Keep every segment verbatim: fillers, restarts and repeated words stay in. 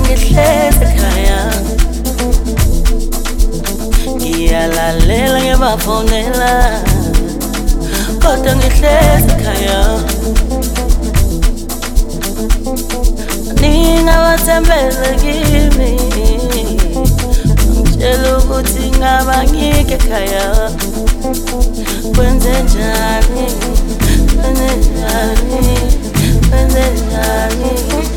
ngihlezi ekhaya ngiyalalela ngibafonela kodwa ngihlezi ekhaya ningabathembele kimi ngitshela ukuthi ngaba ngike ekhaya kwenze njani kwenze njani kwenze njani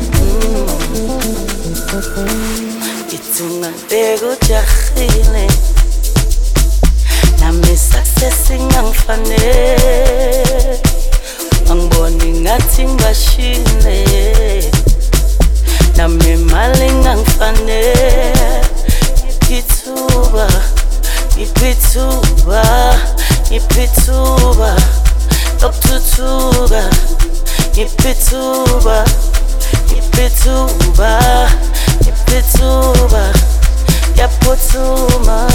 ngithungabeka ujahile nami success ingangifanele angiboni ngathi ngibashile nami imali ingangifanele iphithuba iphithuba iphithuba lokuthuthuka iphithuba iphithuba iphithuba yaphuthuma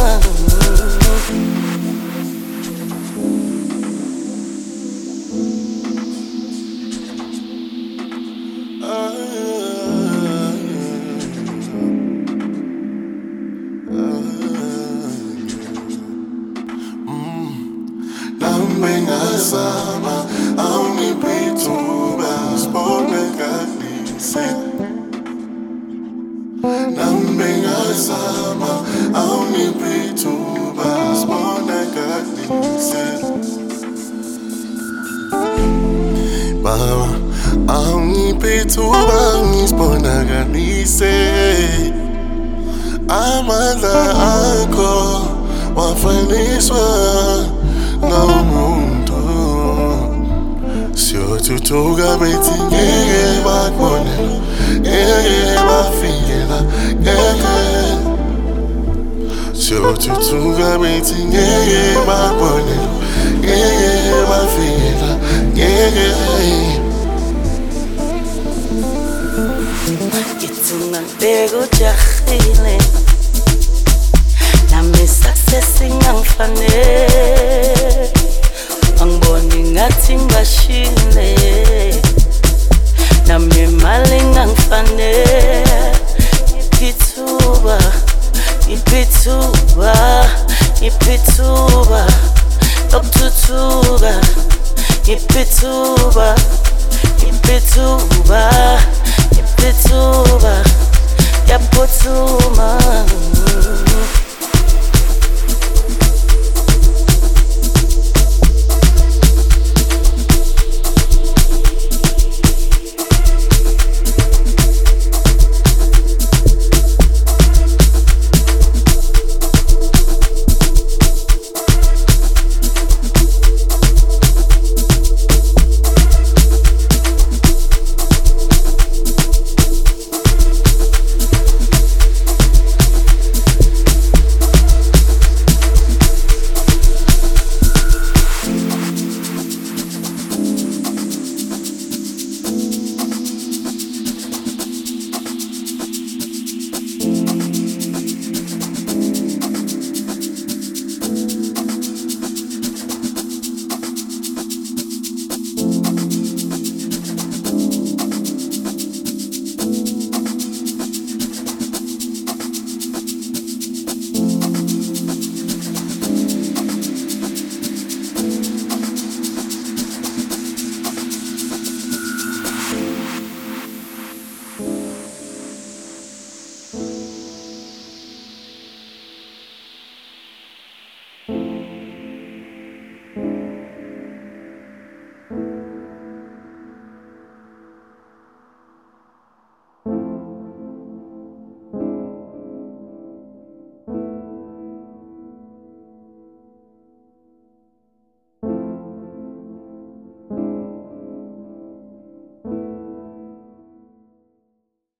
Namengasama awungiphethuba sibone kanise Namengasama awungiphethuba sibone kanise Baba awungiphethuba ngisibona kanise Amandla akho wafaniswa nomuntu siyothuthuka bethi ngeke bakubonela ngeke bafikela ngeke siyothuthuka bethi ngeke bakubonela ngeke bafikela ngeke ngithungabeka ujahile nami success ingangifanele angiboni ngathi ngibashile nami imali ingangifanele iphithuba iphithuba iphithuba lokuthuthuka iphithuba iphithuba iphithuba